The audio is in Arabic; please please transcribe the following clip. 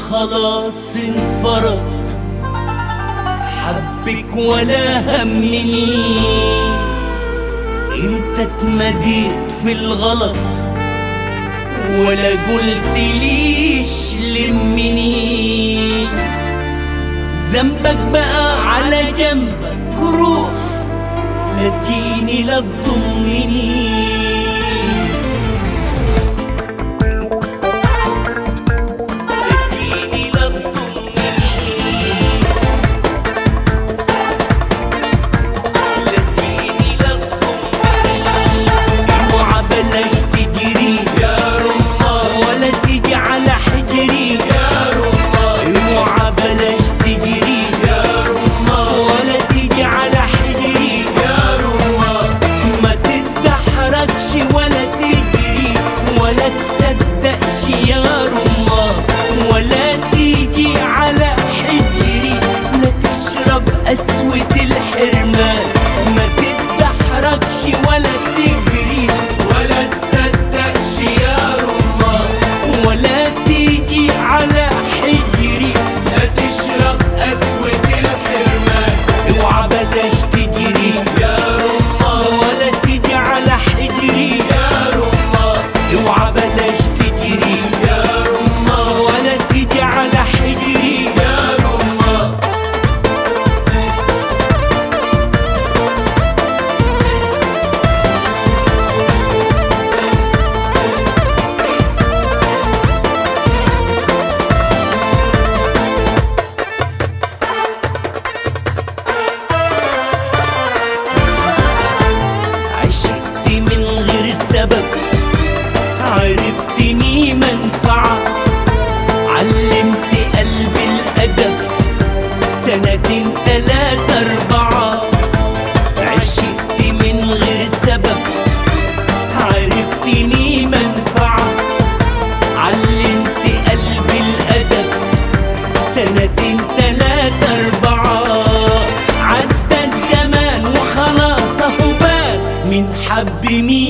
خلاص انفرط، حبك ولا همني. انت اتمديت في الغلط ولا قلت ليش لمني. ذنبك بقى على جنبك، روح لا تجيني لا تضمني. ولا تجري ولا تصدقش يا رماه، ولا تيجي على حجري، لا تشرب قسوة الحرمان. ما تتدحرجش ولا تجري ولا تصدقش يا رماه، ولا تيجي على حجري، لا تشرب قسوة الحرمان. اوعى بلاش تجري يا رماه، ولا تيجي على حجري يا رماه. اوعى بلاش تجري يا رماه، ولا تيجي على حجري يا رماه. عشقت من غير سبب، عرفتني منفعة، علمت قلبي الأدب سنتين 3 4. عشقت من غير سبب، عرفتني منفعة، علمت قلبي الأدب سنتين 3 4. عدى الزمان وخلاص اهو بان من حب مين